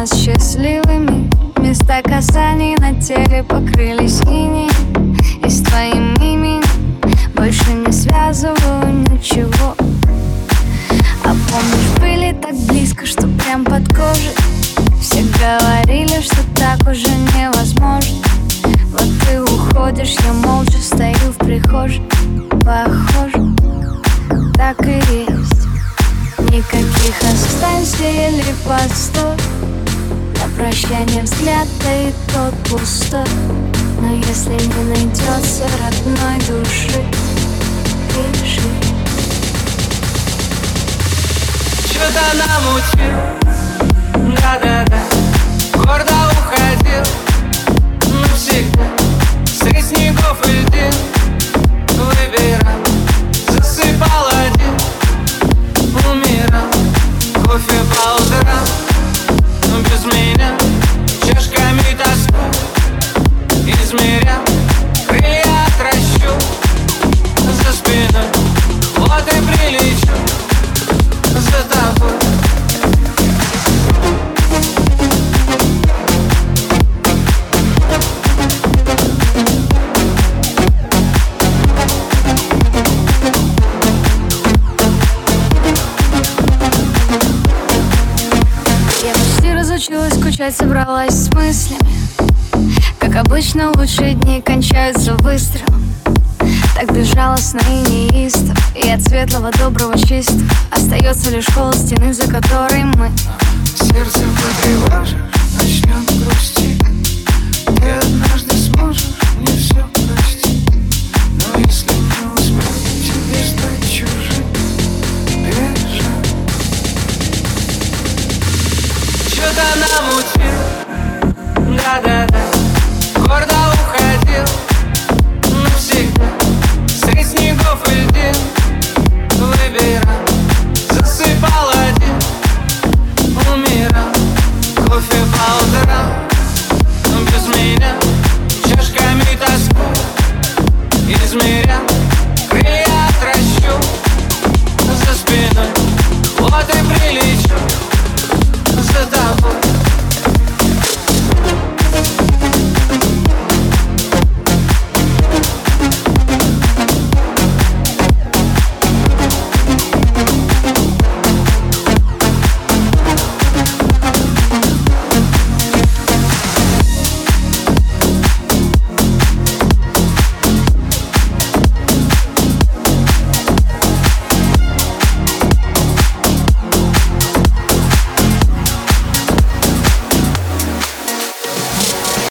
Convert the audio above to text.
нас счастливыми. Места касаний на теле покрылись инеем, и с твоим именем больше не связываю ничего. А помнишь, были так близко, что прям под кожей. Все говорили, что так уже невозможно. Вот ты уходишь, я молча стою в прихожей. Похоже, так и есть. Никаких останься или постой. На прощание взгляд, да и тот пустой. Но если не найдется родной души, пиши. Что-то намутил, да-да-да. Гордо уходил навсегда. Среди снегов и льдин выбирал, засыпал один, умирал. Кофе по утрам, но без меня. Чашками тоску измерял. Крылья отращу за спиной. Вот и прилечу за тобой. Я почти разучилась скучать, собралась с мыслями. Как обычно, лучшие дни кончаются выстрелом. Так безжалостно и неистово, и от светлого, доброго, чистого остается лишь холод стены, за которой мы. Сердце потревожишь, начнет грустить. Ты однажды сможешь мне все